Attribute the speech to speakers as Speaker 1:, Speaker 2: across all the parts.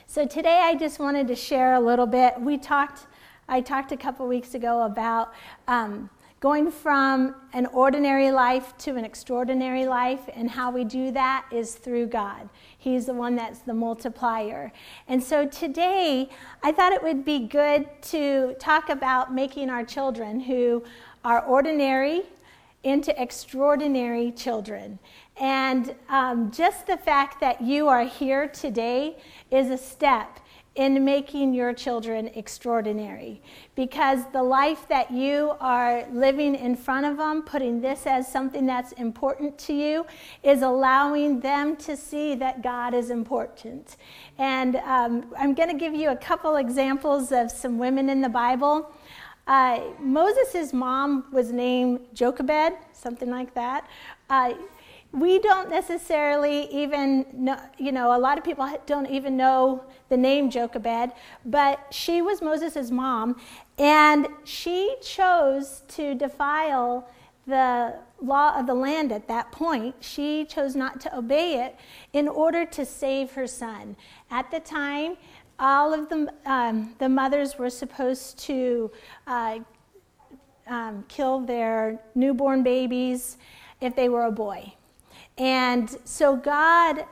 Speaker 1: So today I just wanted to share a little bit. I talked a couple weeks ago about going from an ordinary life to an extraordinary life, and how we do that is through God. He's the one that's the multiplier. And so today I thought it would be good to talk about making our children who are ordinary into extraordinary children. And just the fact that you are here today is a step in making your children extraordinary, because the life that you are living in front of them, putting this as something that's important to you, is allowing them to see that God is important. And I'm going to give you a couple examples of some women in the Bible. Moses' mom was named Jochebed, something like that. We don't necessarily even know, a lot of people don't even know the name Jochebed, but she was Moses' mom, and she chose to defile the law of the land at that point. She chose not to obey it in order to save her son. At the time, all of the mothers were supposed to kill their newborn babies if they were a boy. And so God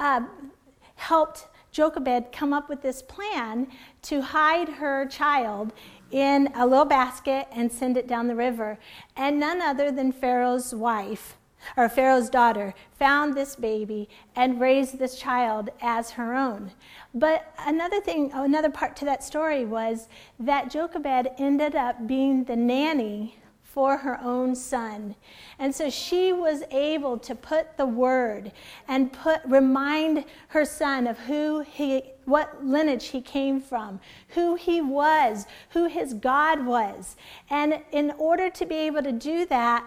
Speaker 1: helped Jochebed come up with this plan to hide her child in a little basket and send it down the river. And none other than Pharaoh's wife, or Pharaoh's daughter, found this baby and raised this child as her own. But another part to that story was that Jochebed ended up being the nanny for her own son. And so she was able to put the word and remind her son of what lineage he came from, who he was, who his God was. And in order to be able to do that,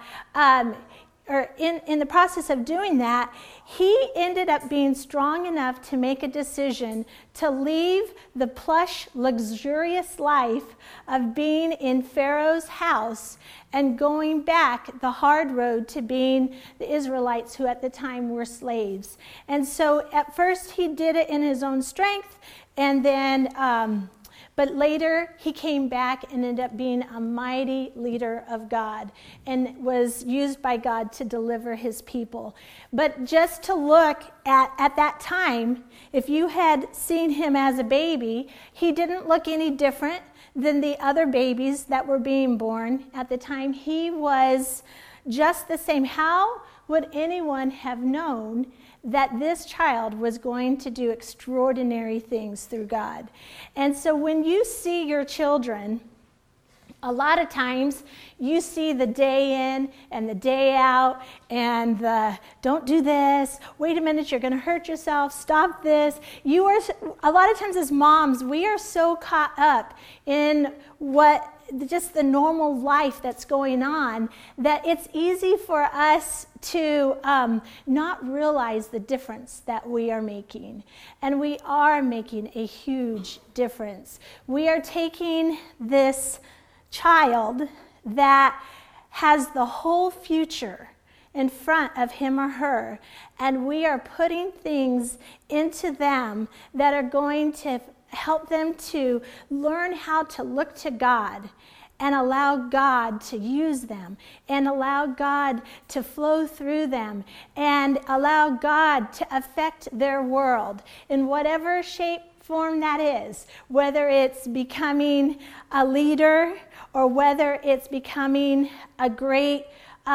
Speaker 1: or in the process of doing that, he ended up being strong enough to make a decision to leave the plush, luxurious life of being in Pharaoh's house and going back the hard road to being the Israelites, who at the time were slaves. And so at first he did it in his own strength, and then but later, he came back and ended up being a mighty leader of God and was used by God to deliver his people. But just to look at that time, if you had seen him as a baby, he didn't look any different than the other babies that were being born at the time. He was just the same. How would anyone have known that this child was going to do extraordinary things through God? And so when you see your children, a lot of times you see the day in and the day out, and don't do this, wait a minute, you're going to hurt yourself, stop this. A lot of times as moms, we are so caught up in just the normal life that's going on, that it's easy for us to not realize the difference that we are making. And we are making a huge difference. We are taking this child that has the whole future in front of him or her, and we are putting things into them that are going to help them to learn how to look to God and allow God to use them, and allow God to flow through them, and allow God to affect their world in whatever shape, form that is, whether it's becoming a leader or whether it's becoming a great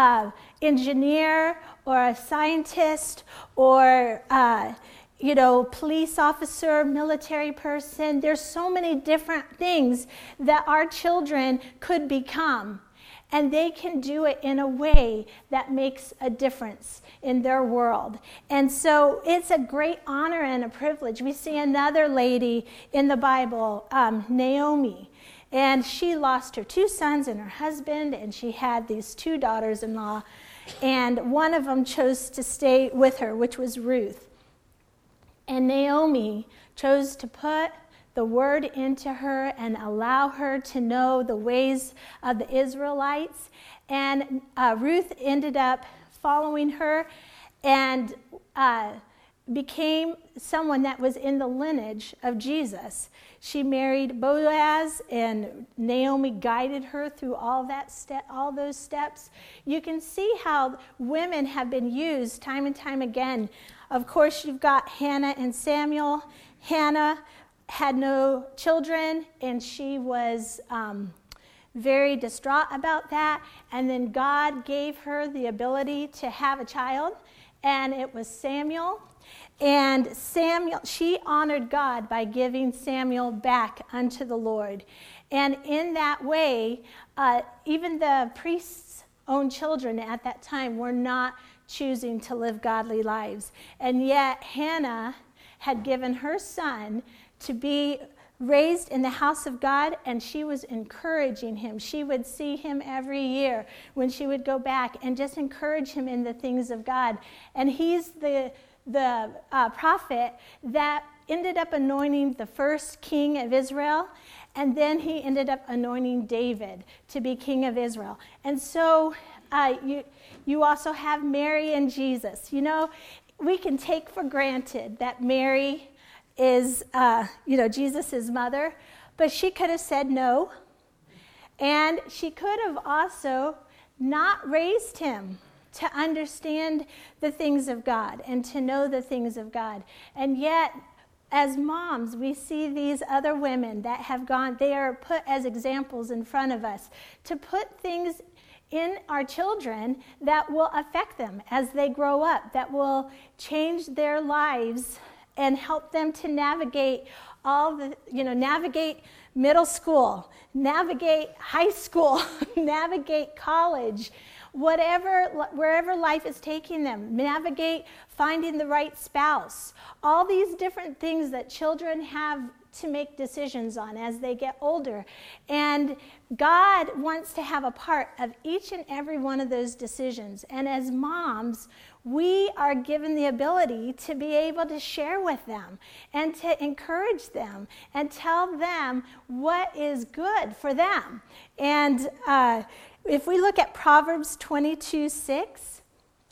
Speaker 1: engineer or a scientist or police officer, military person. There's so many different things that our children could become, and they can do it in a way that makes a difference in their world. And so it's a great honor and a privilege. We see another lady in the Bible, Naomi, and she lost her 2 sons and her husband, and she had these 2 daughters-in-law, and one of them chose to stay with her, which was Ruth. And Naomi chose to put the word into her and allow her to know the ways of the Israelites. And Ruth ended up following her, and became someone that was in the lineage of Jesus. She married Boaz, and Naomi guided her through all those steps. You can see how women have been used time and time again. Of course, you've got Hannah and Samuel. Hannah had no children, and she was very distraught about that. And then God gave her the ability to have a child, and it was Samuel. And she honored God by giving Samuel back unto the Lord. And in that way, even the priests' own children at that time were not choosing to live godly lives. And yet Hannah had given her son to be raised in the house of God, and she was encouraging him. She would see him every year when she would go back and just encourage him in the things of God. And he's the prophet that ended up anointing the first king of Israel, and then he ended up anointing David to be king of Israel. And so you also have Mary and Jesus. You know, we can take for granted that Mary is, Jesus' mother, but she could have said no, and she could have also not raised him to understand the things of God and to know the things of God. And yet, as moms, we see these other women that have gone, they are put as examples in front of us to put things in our children that will affect them as they grow up, that will change their lives and help them to navigate navigate middle school, navigate high school, navigate college, wherever life is taking them, navigate finding the right spouse, all these different things that children have to make decisions on as they get older. And God wants to have a part of each and every one of those decisions. And as moms, we are given the ability to be able to share with them and to encourage them and tell them what is good for them. And if we look at Proverbs 22:6,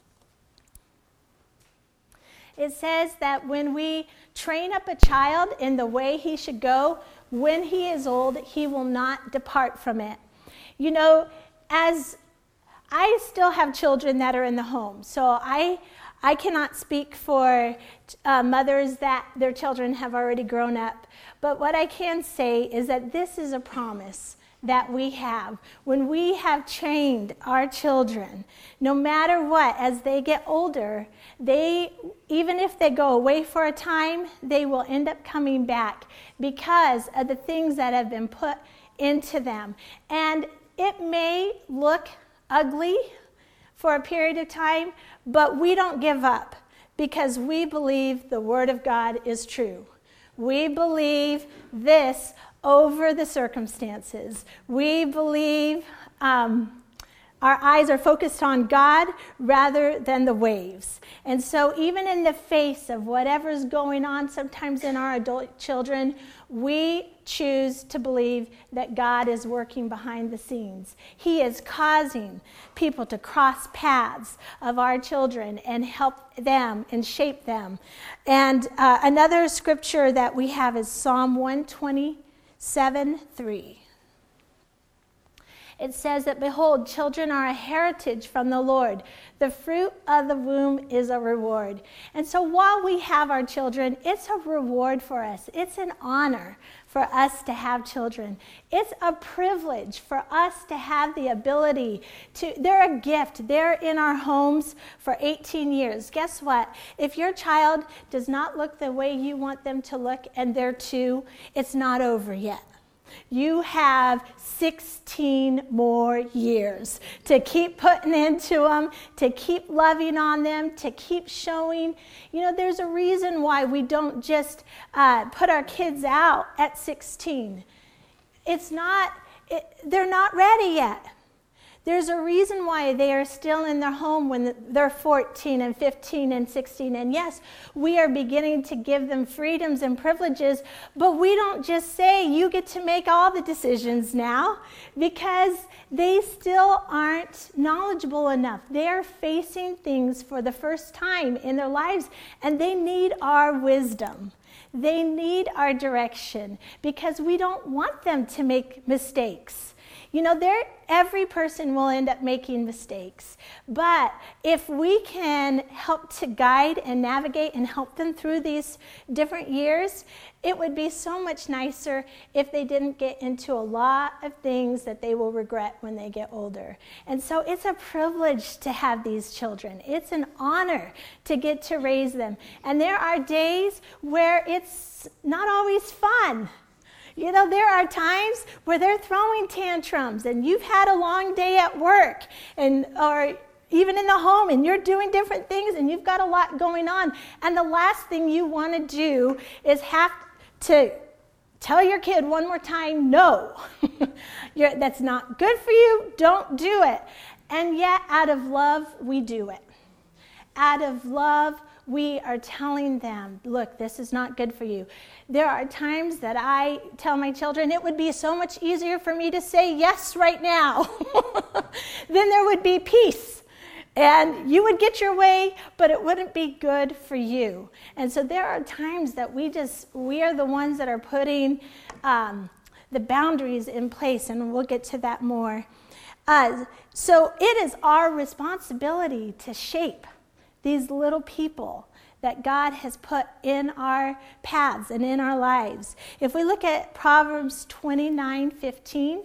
Speaker 1: it says that when we train up a child in the way he should go, when he is old, he will not depart from it. You know, as I still have children that are in the home, so I cannot speak for mothers that their children have already grown up. But what I can say is that this is a promise that we have. When we have trained our children, no matter what, as they get older, even if they go away for a time, they will end up coming back because of the things that have been put into them. And it may look ugly for a period of time, but we don't give up because we believe the Word of God is true. We believe this over the circumstances. We believe our eyes are focused on God rather than the waves. And so even in the face of whatever's going on sometimes in our adult children, we choose to believe that God is working behind the scenes. He is causing people to cross paths of our children and help them and shape them. And another scripture that we have is Psalm 127:3. It says that, behold, children are a heritage from the Lord. The fruit of the womb is a reward. And so while we have our children, it's a reward for us. It's an honor for us to have children. It's a privilege for us to have the ability to, they're a gift. They're in our homes for 18 years. Guess what? If your child does not look the way you want them to look and they're 2, it's not over yet. You have 16 more years to keep putting into them, to keep loving on them, to keep showing. You know, there's a reason why we don't just put our kids out at 16. They're not ready yet. There's a reason why they are still in their home when they're 14 and 15 and 16. And yes, we are beginning to give them freedoms and privileges, but we don't just say, you get to make all the decisions now, because they still aren't knowledgeable enough. They are facing things for the first time in their lives, and they need our wisdom. They need our direction, because we don't want them to make mistakes. You know, every person will end up making mistakes. But if we can help to guide and navigate and help them through these different years, it would be so much nicer if they didn't get into a lot of things that they will regret when they get older. And so it's a privilege to have these children. It's an honor to get to raise them. And there are days where it's not always fun. You know, there are times where they're throwing tantrums, and you've had a long day at work or even in the home, and you're doing different things, and you've got a lot going on. And the last thing you want to do is have to tell your kid one more time, no, that's not good for you, don't do it. And yet, out of love, we do it. Out of love, we are telling them, look, this is not good for you. There are times that I tell my children, it would be so much easier for me to say yes right now. Then there would be peace. And you would get your way, but it wouldn't be good for you. And so there are times that we are the ones that are putting the boundaries in place, and we'll get to that more. So it is our responsibility to shape these little people that God has put in our paths and in our lives. If we look at Proverbs 29:15,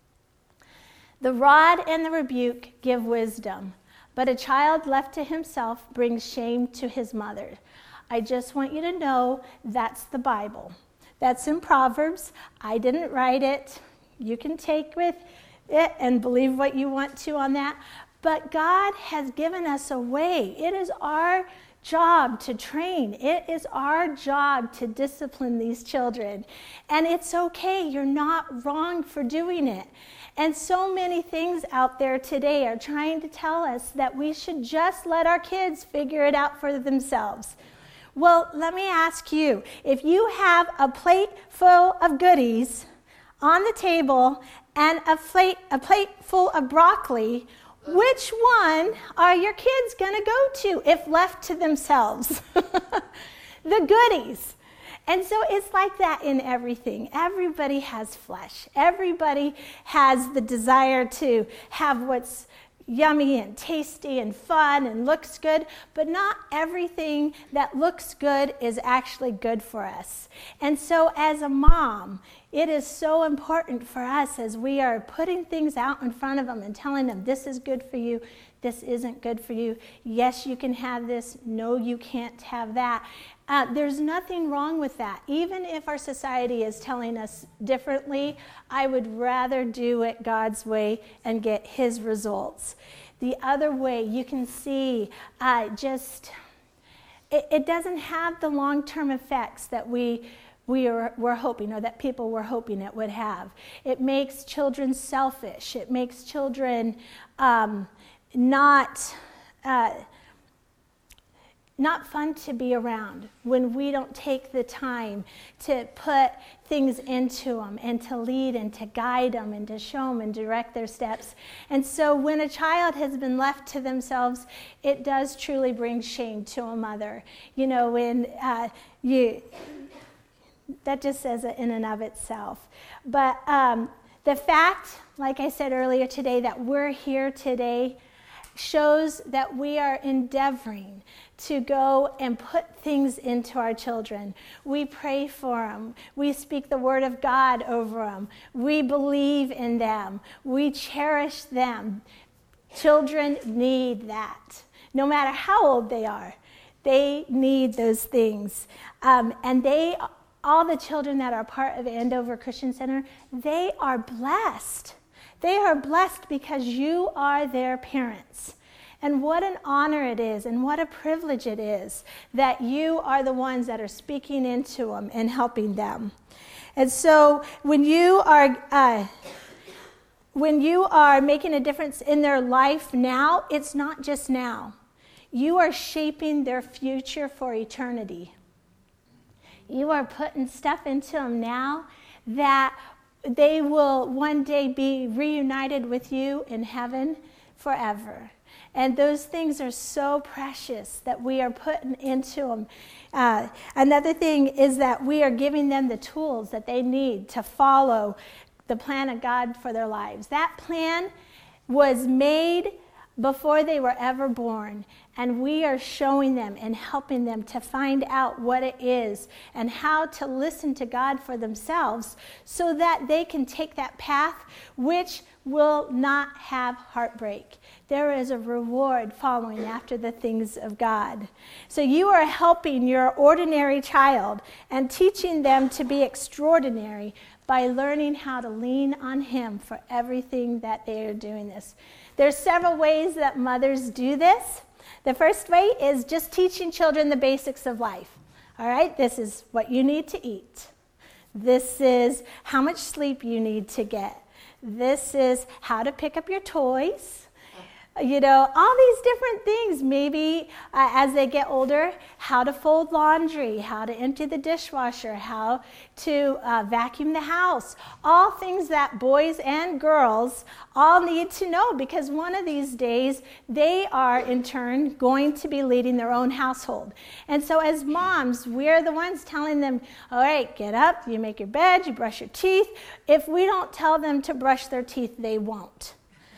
Speaker 1: the rod and the rebuke give wisdom, but a child left to himself brings shame to his mother. I just want you to know that's the Bible. That's in Proverbs. I didn't write it. You can take with it and believe what you want to on that. But God has given us a way. It is our job to train. It is our job to discipline these children. And it's okay. You're not wrong for doing it. And so many things out there today are trying to tell us that we should just let our kids figure it out for themselves. Well, let me ask you, if you have a plate full of goodies on the table and a plate full of broccoli, which one are your kids going to go to if left to themselves? The goodies. And so it's like that in everything. Everybody has flesh. Everybody has the desire to have what's yummy and tasty and fun and looks good, but not everything that looks good is actually good for us. And so as a mom, it is so important for us as we are putting things out in front of them and telling them, this is good for you, this isn't good for you, yes, you can have this, no, you can't have that. There's nothing wrong with that. Even if our society is telling us differently, I would rather do it God's way and get His results. The other way, you can see it doesn't have the long-term effects that we're hoping, or that people were hoping it would have. It makes children selfish. It makes children not fun to be around when we don't take the time to put things into them and to lead and to guide them and to show them and direct their steps. And so when a child has been left to themselves, it does truly bring shame to a mother. You know, when that just says it in and of itself. But the fact, like I said earlier today, that we're here today shows that we are endeavoring to go and put things into our children. We pray for them. We speak the word of God over them. We believe in them. We cherish them. Children need that. No matter how old they are, they need those things. And all the children that are part of Andover Christian Center, they are blessed. They are blessed because you are their parents. And what an honor it is, and what a privilege it is that you are the ones that are speaking into them and helping them. And so when you are when you are making a difference in their life now, it's not just now. You are shaping their future for eternity. You are putting stuff into them now that they will one day be reunited with you in heaven forever. And those things are so precious that we are putting into them. Another thing is that we are giving them the tools that they need to follow the plan of God for their lives. That plan was made before they were ever born, and we are showing them and helping them to find out what it is and how to listen to God for themselves so that they can take that path which will not have heartbreak. There is a reward following after the things of God. So you are helping your ordinary child and teaching them to be extraordinary by learning how to lean on Him for everything that they are doing this. There's several ways that mothers do this. The first way is just teaching children the basics of life. All right, this is what you need to eat. This is how much sleep you need to get. This is how to pick up your toys. You know, all these different things. Maybe as they get older, how to fold laundry, how to empty the dishwasher, how to vacuum the house. All things that boys and girls all need to know, because one of these days they are in turn going to be leading their own household. And so as moms, we're the ones telling them, all right, get up, you make your bed, you brush your teeth. If we don't tell them to brush their teeth, they won't.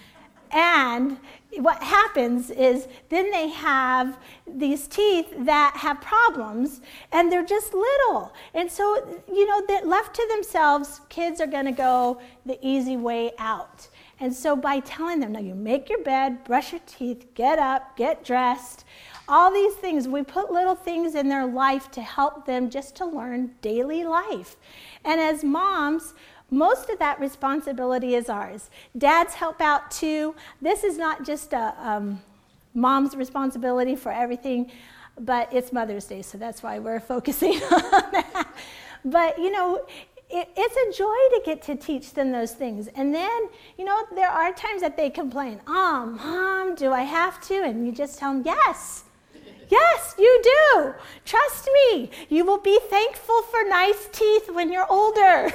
Speaker 1: And what happens is then they have these teeth that have problems, and they're just little. And so, you know, that left to themselves, kids are going to go the easy way out. And so by telling them, now you make your bed, brush your teeth, get up, get dressed, all these things, we put little things in their life to help them just to learn daily life. And as moms, most of that responsibility is ours. Dads help out too. This is not just a mom's responsibility for everything, but it's Mother's Day, so that's why we're focusing on that. But, you know, it's a joy to get to teach them those things. And then, you know, there are times that they complain, oh, Mom, do I have to? And you just tell them, yes. Yes, you do. Trust me. You will be thankful for nice teeth when you're older.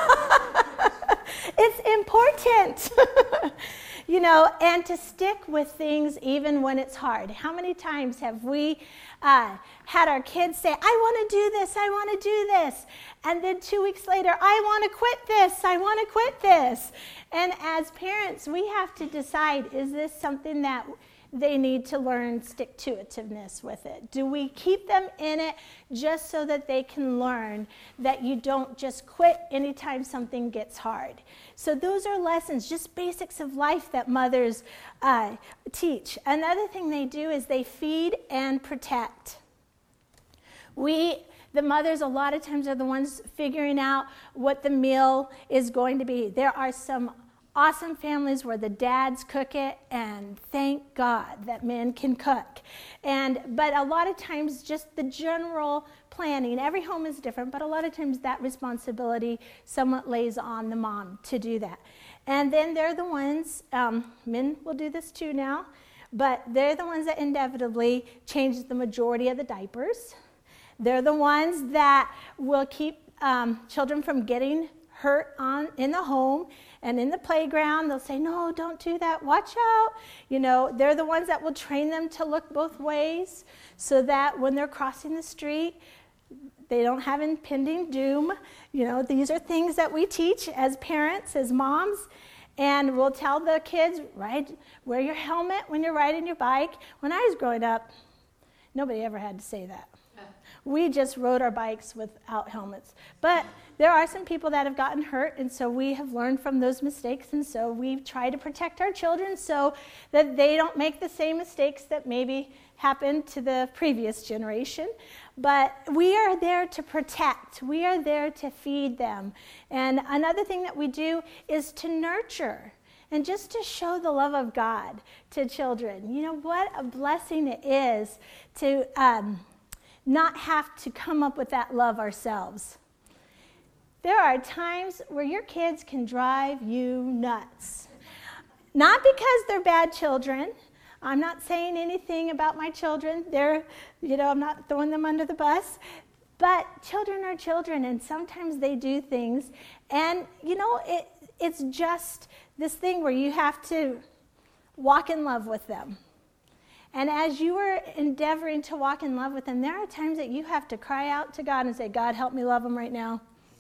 Speaker 1: It's important. You know, and to stick with things even when it's hard. How many times have we had our kids say, I want to do this, I want to do this. And then 2 weeks later, I want to quit this, I want to quit this. And as parents, we have to decide, is this something that they need to learn stick-to-itiveness with it? Do we keep them in it just so that they can learn that you don't just quit anytime something gets hard? So those are lessons, just basics of life that mothers teach. Another thing they do is they feed and protect. The mothers a lot of times are the ones figuring out what the meal is going to be. There are some awesome families where the dads cook it, and thank God that men can cook. But a lot of times just the general planning, every home is different, but a lot of times that responsibility somewhat lays on the mom to do that. And then they're the ones, men will do this too now, but they're the ones that inevitably change the majority of the diapers. They're the ones that will keep children from getting hurt in the home and in the playground. They'll say, no, don't do that, watch out. You know, they're the ones that will train them to look both ways so that when they're crossing the street, they don't have impending doom. You know, these are things that we teach as parents, as moms, and we'll tell the kids, wear your helmet when you're riding your bike. When I was growing up, nobody ever had to say that. We just rode our bikes without helmets. But there are some people that have gotten hurt, and so we have learned from those mistakes, and so we try to protect our children so that they don't make the same mistakes that maybe happened to the previous generation. But we are there to protect. We are there to feed them. And another thing that we do is to nurture and just to show the love of God to children. You know, what a blessing it is to not have to come up with that love ourselves. There are times where your kids can drive you nuts. Not because they're bad children. I'm not saying anything about my children. I'm not throwing them under the bus. But children are children, and sometimes they do things. And, it's just this thing where you have to walk in love with them. And as you are endeavoring to walk in love with them, there are times that you have to cry out to God and say, God, help me love them right now.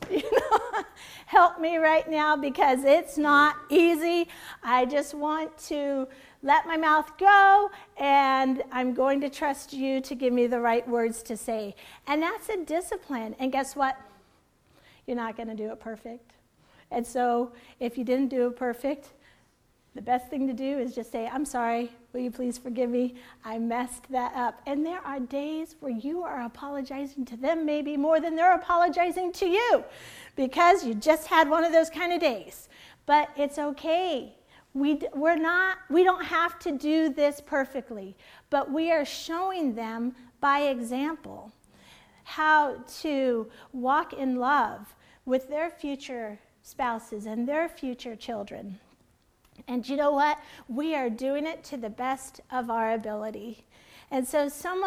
Speaker 1: Help me right now, because it's not easy. I just want to let my mouth go, and I'm going to trust you to give me the right words to say. And that's a discipline. And guess what? You're not going to do it perfect. And so if you didn't do it perfect, the best thing to do is just say, I'm sorry, will you please forgive me? I messed that up. And there are days where you are apologizing to them maybe more than they're apologizing to you, because you just had one of those kind of days. But it's okay. We don't have to do this perfectly, but we are showing them by example how to walk in love with their future spouses and their future children. And you know what? We are doing it to the best of our ability. And so some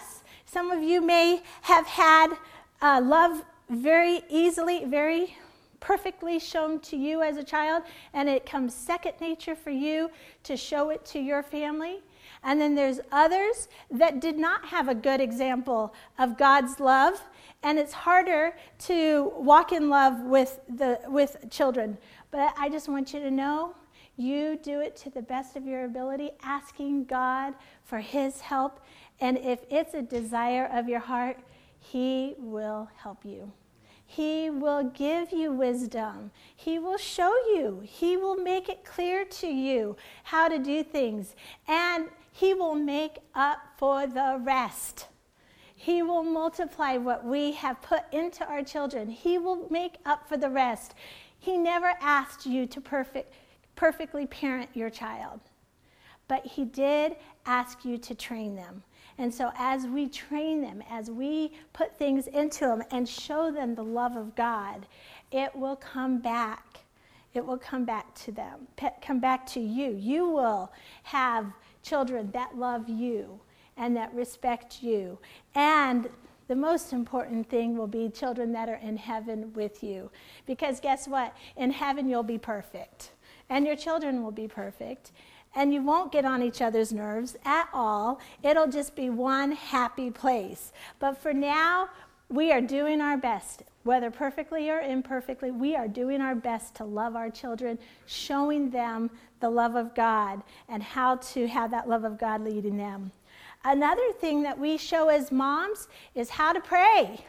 Speaker 1: of you may have had love very easily, very perfectly shown to you as a child, and it comes second nature for you to show it to your family. And then there's others that did not have a good example of God's love, and it's harder to walk in love with children. But I just want you to know, you do it to the best of your ability, asking God for his help. And if it's a desire of your heart, he will help you. He will give you wisdom. He will show you. He will make it clear to you how to do things. And he will make up for the rest. He will multiply what we have put into our children. He will make up for the rest. He never asked you to perfectly parent your child, but he did ask you to train them. And so as we train them, as we put things into them and show them the love of God, it will come back. It will come back to them, come back to you. You will have children that love you and that respect you. And the most important thing will be children that are in heaven with you. Because guess what? In heaven you'll be perfect. And your children will be perfect. And you won't get on each other's nerves at all. It'll just be one happy place. But for now, we are doing our best. Whether perfectly or imperfectly, we are doing our best to love our children, showing them the love of God and how to have that love of God leading them. Another thing that we show as moms is how to pray,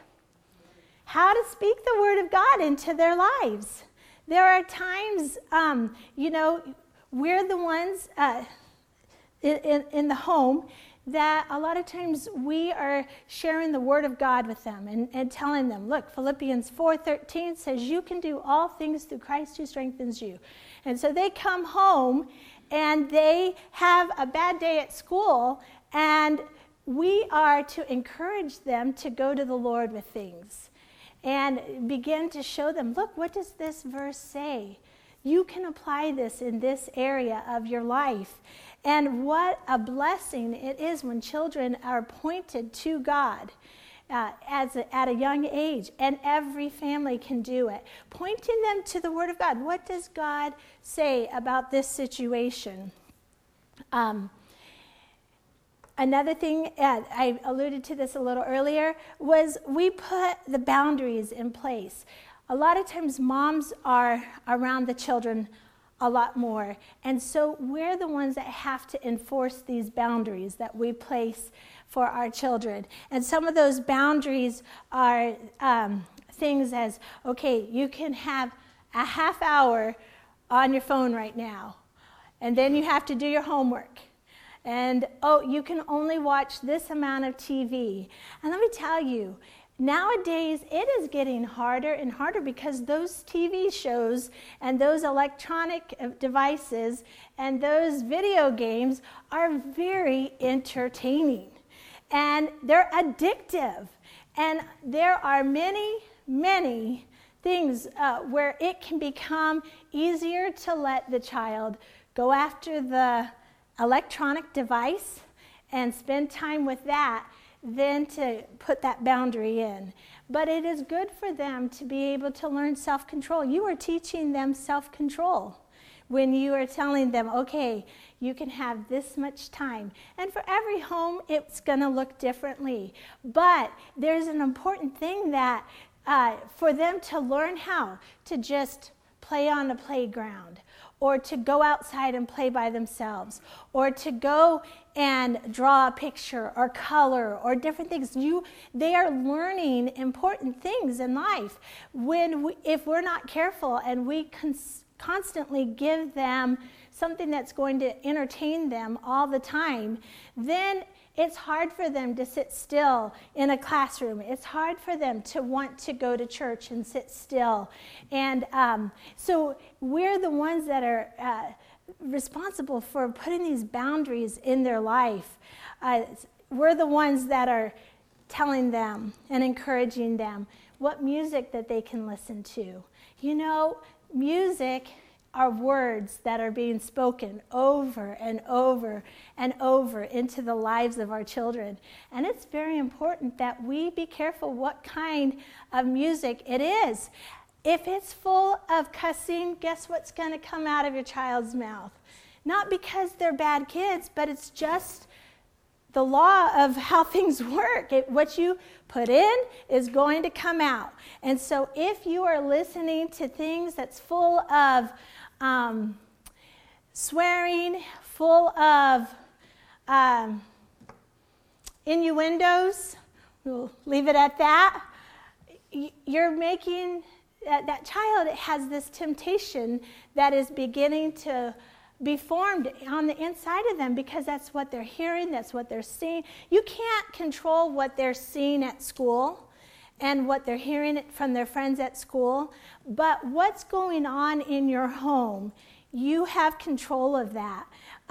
Speaker 1: how to speak the word of God into their lives. There are times, we're the ones in the home that a lot of times we are sharing the word of God with them and telling them, look, Philippians 4:13 says you can do all things through Christ who strengthens you. And so they come home and they have a bad day at school, and we are to encourage them to go to the Lord with things and begin to show them, look, what does this verse say? You can apply this in this area of your life. And what a blessing it is when children are pointed to God at a young age. And every family can do it. Pointing them to the Word of God. What does God say about this situation? Another thing, I alluded to this a little earlier, was we put the boundaries in place. A lot of times moms are around the children a lot more. And so we're the ones that have to enforce these boundaries that we place for our children. And some of those boundaries are things as, okay, you can have a half hour on your phone right now, and then you have to do your homework. And, you can only watch this amount of TV. And let me tell you, nowadays, it is getting harder and harder because those TV shows and those electronic devices and those video games are very entertaining. And they're addictive. And there are many, many things where it can become easier to let the child go after the electronic device and spend time with that than to put that boundary in. But it is good for them to be able to learn self-control. You are teaching them self-control when you are telling them, okay, you can have this much time. And for every home, it's going to look differently. But there's an important thing that for them to learn how to just play on a playground, or to go outside and play by themselves, or to go and draw a picture or color or different things. They are learning important things in life. If we're not careful and we constantly give them something that's going to entertain them all the time, then it's hard for them to sit still in a classroom. It's hard for them to want to go to church and sit still. And so we're the ones that are responsible for putting these boundaries in their life. We're the ones that are telling them and encouraging them what music that they can listen to. You know, music are words that are being spoken over and over and over into the lives of our children. And it's very important that we be careful what kind of music it is. If it's full of cussing, guess what's going to come out of your child's mouth? Not because they're bad kids, but it's just the law of how things work. What you put in is going to come out. And so if you are listening to things that's full of swearing, full of innuendos, we'll leave it at that, you're making that child has this temptation that is beginning to be formed on the inside of them, because that's what they're hearing, that's what they're seeing. You can't control what they're seeing at school and what they're hearing from their friends at school, but what's going on in your home, you have control of that.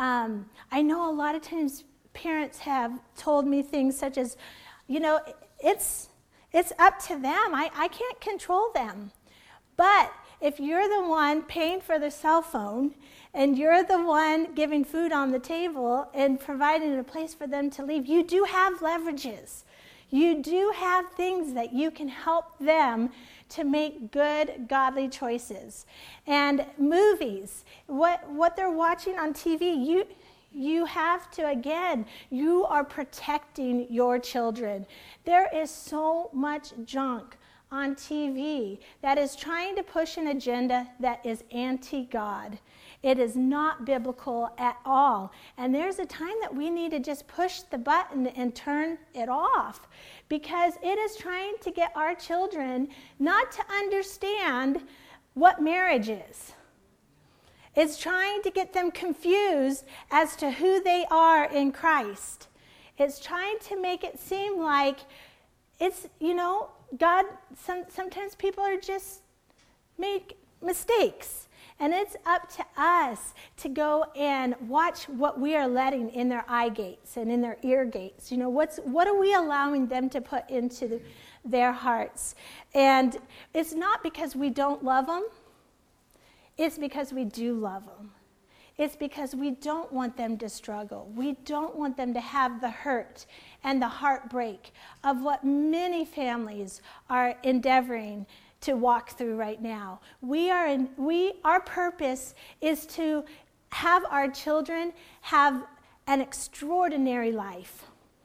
Speaker 1: I know a lot of times parents have told me things such as, you know, it's up to them. I can't control them. But if you're the one paying for the cell phone, and you're the one giving food on the table and providing a place for them to leave, you do have leverages. You do have things that you can help them to make good, godly choices. And movies, what they're watching on TV, you have to, again, you are protecting your children. There is so much junk on TV that is trying to push an agenda that is anti-God. It is not biblical at all. And there's a time that we need to just push the button and turn it off, because it is trying to get our children not to understand what marriage is. It's trying to get them confused as to who they are in Christ. It's trying to make it seem like it's, you know, God, sometimes people are just make mistakes. And it's up to us to go and watch what we are letting in their eye gates and in their ear gates. You know, what are we allowing them to put into their hearts? And it's not because we don't love them. It's because we do love them. It's because we don't want them to struggle. We don't want them to have the hurt and the heartbreak of what many families are endeavoring to walk through right now. Our purpose is to have our children have an extraordinary life.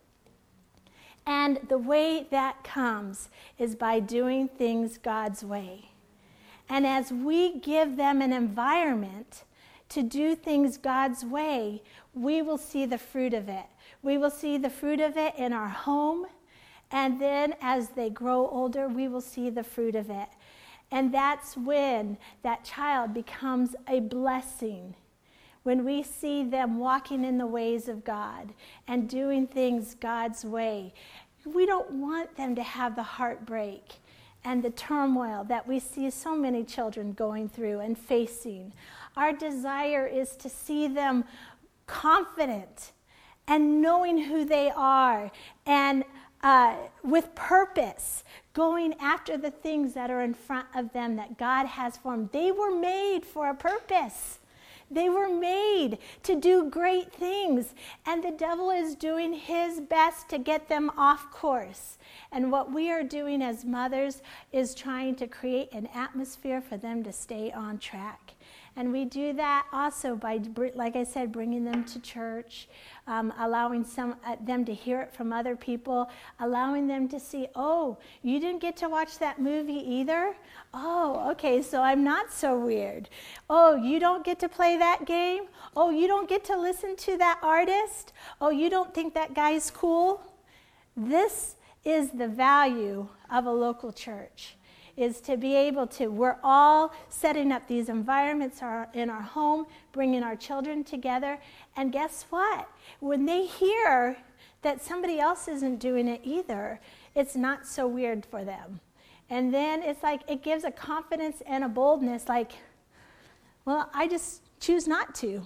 Speaker 1: And the way that comes is by doing things God's way. And as we give them an environment to do things God's way, we will see the fruit of it. We will see the fruit of it in our home, and then as they grow older, we will see the fruit of it. And that's when that child becomes a blessing. When we see them walking in the ways of God and doing things God's way, we don't want them to have the heartbreak and the turmoil that we see so many children going through and facing. Our desire is to see them confident and knowing who they are, and with purpose, going after the things that are in front of them that God has for them. They were made for a purpose. They were made to do great things, and the devil is doing his best to get them off course. And what we are doing as mothers is trying to create an atmosphere for them to stay on track. And we do that also by, like I said, bringing them to church, allowing them to hear it from other people, allowing them to see, oh, you didn't get to watch that movie either? Oh, okay, so I'm not so weird. Oh, you don't get to play that game? Oh, you don't get to listen to that artist? Oh, you don't think that guy's cool? This is the value of a local church, is to be able to, we're all setting up these environments in our home, bringing our children together, and guess what? When they hear that somebody else isn't doing it either, it's not so weird for them. And then it's like, it gives a confidence and a boldness, like, well, I just choose not to.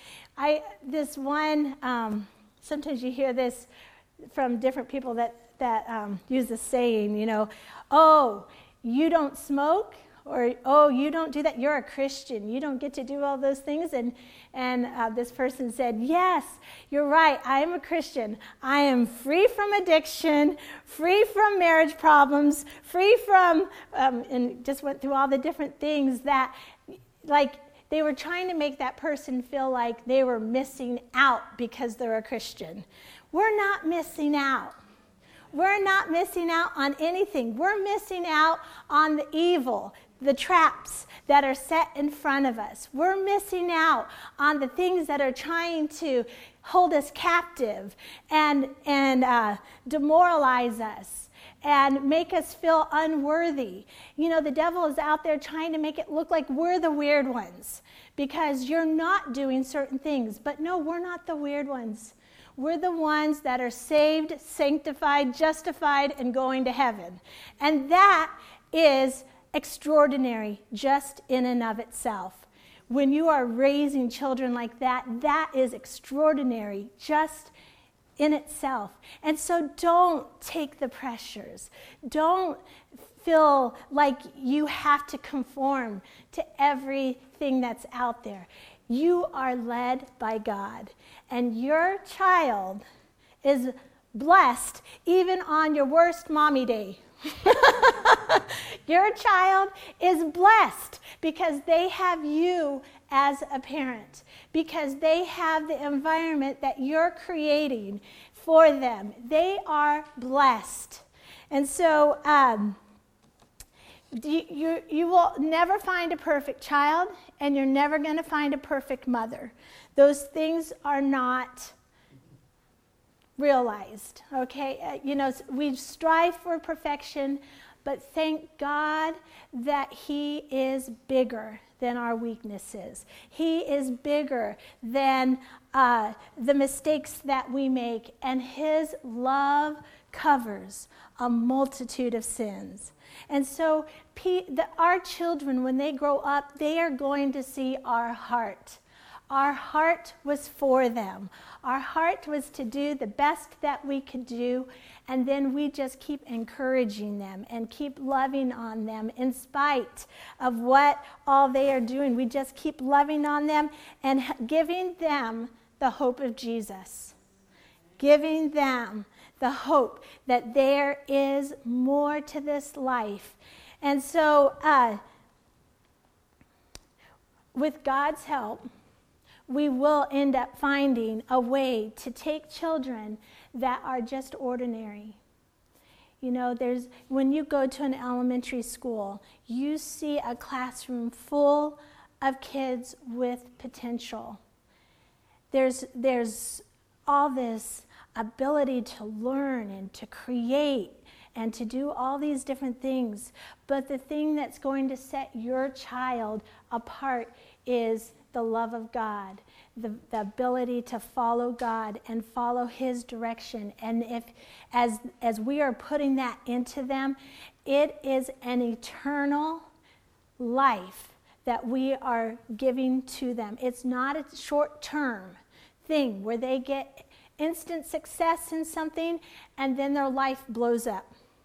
Speaker 1: Sometimes you hear this from different people that use the saying, you know, oh, you don't smoke, or oh, you don't do that, you're a Christian, you don't get to do all those things. And this person said, yes, you're right, I am a Christian. I am free from addiction, free from marriage problems, free from, and just went through all the different things that, like, they were trying to make that person feel like they were missing out because they're a Christian. We're not missing out. We're not missing out on anything. We're missing out on the evil, the traps that are set in front of us. We're missing out on the things that are trying to hold us captive and demoralize us and make us feel unworthy. You know, the devil is out there trying to make it look like we're the weird ones because you're not doing certain things. But no, we're not the weird ones. We're the ones that are saved, sanctified, justified, and going to heaven. And that is extraordinary just in and of itself. When you are raising children like that, that is extraordinary just in itself. And so don't take the pressures. Don't feel like you have to conform to everything that's out there. You are led by God, and your child is blessed even on your worst mommy day. Your child is blessed because they have you as a parent, because they have the environment that you're creating for them. They are blessed. And so you will never find a perfect child, and you're never going to find a perfect mother. Those things are not realized, okay? We strive for perfection, but thank God that He is bigger than our weaknesses. He is bigger than the mistakes that we make, and His love covers a multitude of sins. And so our children, when they grow up, they are going to see our heart. Our heart was for them. Our heart was to do the best that we could do, and then we just keep encouraging them and keep loving on them in spite of what all they are doing. We just keep loving on them and giving them the hope of Jesus. Giving them the hope that there is more to this life. And so, with God's help, we will end up finding a way to take children that are just ordinary. You know, when you go to an elementary school, you see a classroom full of kids with potential. There's all this ability to learn and to create and to do all these different things. But the thing that's going to set your child apart is the love of God, the ability to follow God and follow His direction. And as we are putting that into them, it is an eternal life that we are giving to them. It's not a short-term thing where they get instant success in something and then their life blows up.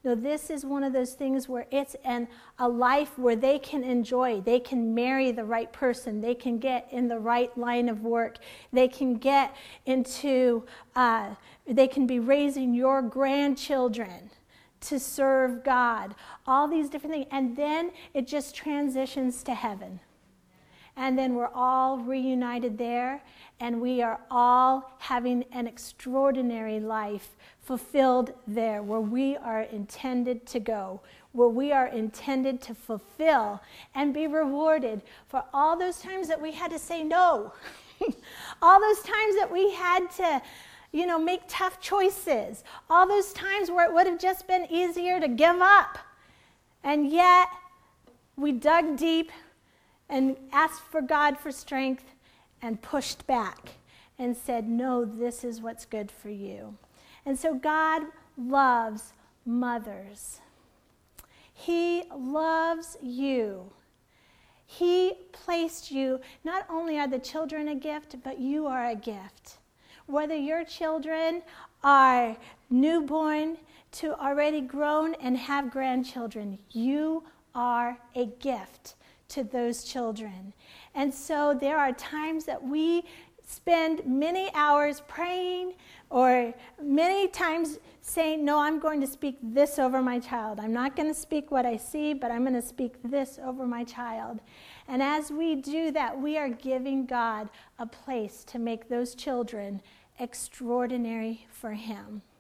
Speaker 1: No, this is one of those things where it's a life where they can enjoy. They can marry the right person. They can get in the right line of work. They can get into, they can be raising your grandchildren to serve God. All these different things. And then it just transitions to heaven. And then we're all reunited there, and we are all having an extraordinary life fulfilled there, where we are intended to go, where we are intended to fulfill and be rewarded for all those times that we had to say no, all those times that we had to, make tough choices, all those times where it would have just been easier to give up. And yet, we dug deep and asked for God for strength and pushed back and said, no, this is what's good for you. And so God loves mothers. He loves you. He placed you, not only are the children a gift, but you are a gift. Whether your children are newborn to already grown and have grandchildren, you are a gift to those children. And so there are times that we spend many hours praying, or many times saying, no, I'm going to speak this over my child. I'm not going to speak what I see, but I'm going to speak this over my child. And as we do that, we are giving God a place to make those children extraordinary for him.